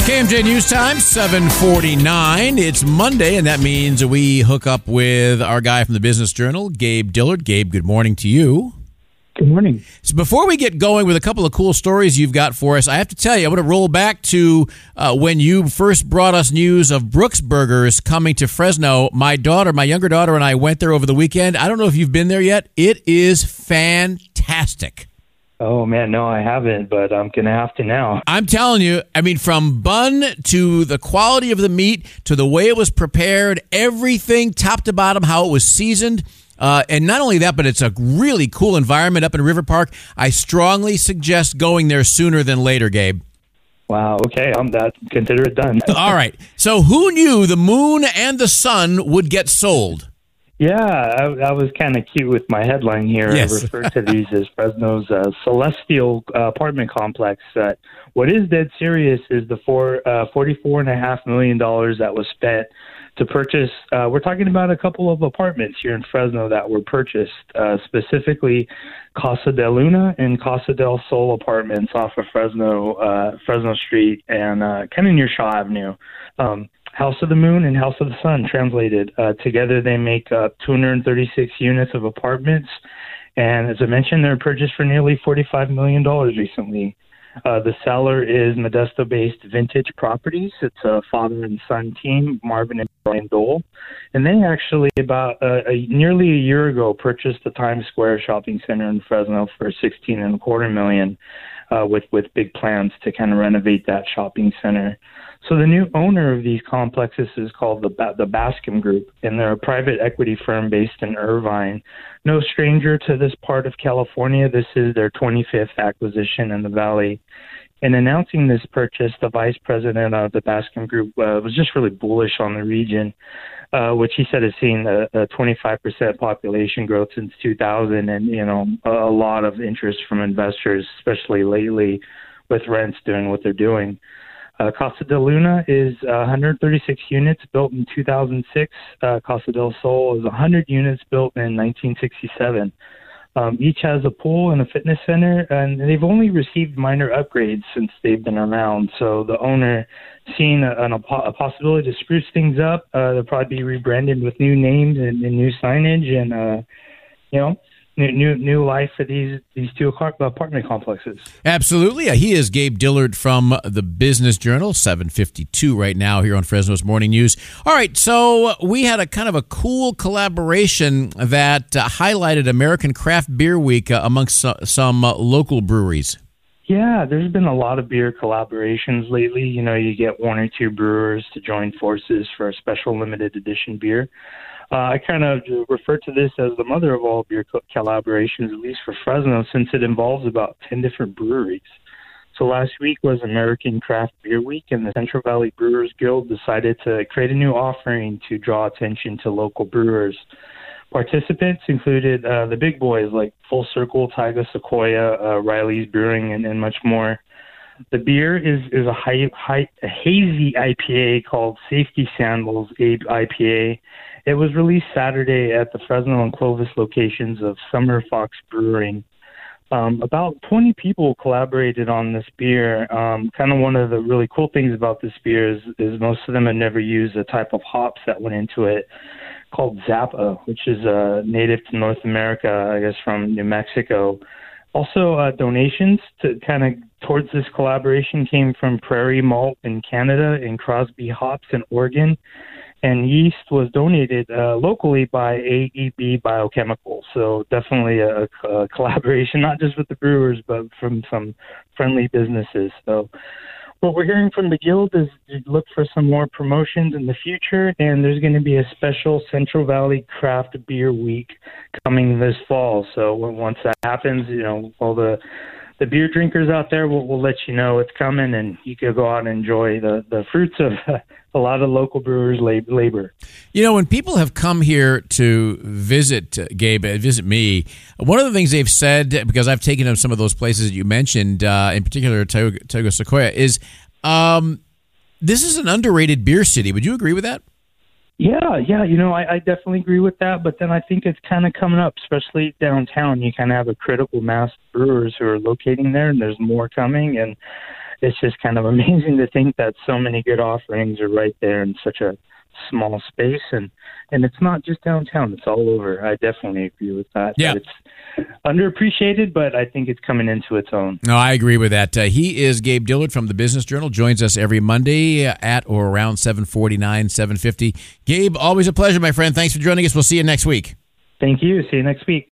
KMJ News Time, 7:49. It's Monday, and that means we hook up with our guy from the Business Journal, Gabe Dillard. Gabe, good morning to you. Good morning. So before we get going with a couple of cool stories you've got for us, I have to tell you, I want to roll back to when you first brought us news of Brooks Burgers coming to Fresno. My younger daughter, and I went there over the weekend. I don't know if you've been there yet. It is fantastic. Oh, man, no, I haven't, but I'm going to have to now. I'm telling you, I mean, from bun to the quality of the meat to the way it was prepared, everything top to bottom, how it was seasoned. And not only that, but it's a really cool environment up in River Park. I strongly suggest going there sooner than later, Gabe. Wow, okay, consider it done. All right. So who knew the moon and the sun would get sold? Yeah, I was kind of cute with my headline here. Yes. I refer to these as Fresno's celestial apartment complex. What is dead serious is the $44.5 million that was spent to purchase. We're talking about a couple of apartments here in Fresno that were purchased, specifically Casa de Luna and Casa del Sol apartments off of Fresno Street and kind of near Shaw Avenue. House of the Moon and House of the Sun translated. Together they make up 236 units of apartments. And as I mentioned, they're purchased for nearly $45 million recently. The seller is Modesto-based Vintage Properties. It's a father and son team, Marvin and Brian Dole. And they actually, about nearly a year ago, purchased the Times Square shopping center in Fresno for $16.25 million, with big plans to kind of renovate that shopping center. So the new owner of these complexes is called the Bascom Group, and they're a private equity firm based in Irvine. No stranger to this part of California. This is their 25th acquisition in the Valley. In announcing this purchase, the vice president of the Bascom Group was just really bullish on the region, which he said has seen a 25% population growth since 2000, and a lot of interest from investors, especially lately with rents doing what they're doing. Casa de Luna is 136 units built in 2006. Casa del Sol is 100 units built in 1967. Each has a pool and a fitness center, and they've only received minor upgrades since they've been around. So the owner, seeing a possibility to spruce things up, they'll probably be rebranded with new names and new signage, and new life for these two apartment complexes. Absolutely. He is Gabe Dillard from the Business Journal, 7:52 right now here on Fresno's Morning News. All right, so we had a kind of a cool collaboration that highlighted American Craft Beer Week amongst some local breweries. Yeah, there's been a lot of beer collaborations lately. You get one or two brewers to join forces for a special limited edition beer. I kind of refer to this as the mother of all beer collaborations, at least for Fresno, since it involves about 10 different breweries. So last week was American Craft Beer Week, and the Central Valley Brewers Guild decided to create a new offering to draw attention to local brewers. Participants included the big boys like Full Circle, Taiga Sequoia, Riley's Brewing, and much more. The beer is a hazy IPA called Safety Sandals IPA. It was released Saturday at the Fresno and Clovis locations of Summer Fox Brewing. About 20 people collaborated on this beer. Kind of one of the really cool things about this beer is most of them had never used a type of hops that went into it called Zappa, which is native to North America, I guess from New Mexico. Also, donations towards this collaboration came from Prairie Malt in Canada and Crosby Hops in Oregon. And yeast was donated locally by AEB Biochemical. So definitely a collaboration, not just with the brewers, but from some friendly businesses. So what we're hearing from the Guild is to look for some more promotions in the future. And there's going to be a special Central Valley Craft Beer Week coming this fall. So once that happens, all the beer drinkers out there will let you know it's coming, and you can go out and enjoy the fruits of a lot of local brewers' labor. When people have come here to visit visit me, one of the things they've said, because I've taken them some of those places that you mentioned, in particular Taiga Sequoia, is this is an underrated beer city. Would you agree with that? Yeah, I definitely agree with that, but then I think it's kind of coming up, especially downtown. You kind of have a critical mass of brewers who are locating there, and there's more coming, and it's just kind of amazing to think that so many good offerings are right there in such a small space, and it's not just downtown, it's all over. I definitely agree with that. Yeah. That it's underappreciated, but I think it's coming into its own. No, I agree with that. He is Gabe Dillard from the Business Journal, joins us every Monday at or around 7:49, 7:50. Gabe, always a pleasure, my friend. Thanks for joining us. We'll see you next week. Thank you. See you next week.